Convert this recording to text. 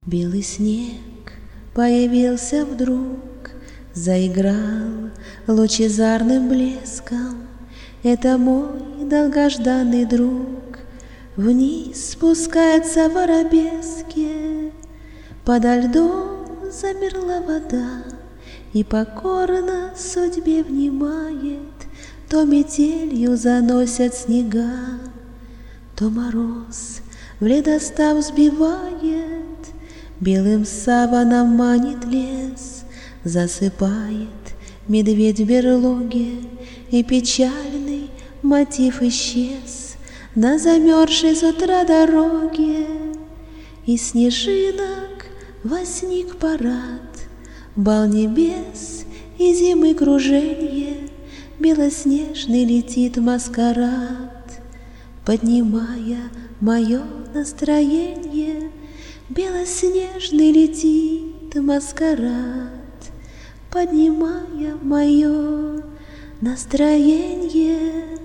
Белый снег появился вдруг, заиграл лучезарным блеском. Это мой долгожданный друг. Вниз спускается в арабеске, подо льдом замерла вода, и покорно судьбе внимает. То метелью заносят снега, то мороз в ледостав сбивает, белым саваном манит лес, засыпает медведь в берлоге, и печальный мотив исчез на замерзшей с утра дороге. Из снежинок возник парад, бал небес и зимы круженье, белоснежный летит маскарад, поднимая мое настроение. Белоснежный летит маскарад, поднимая мое настроение.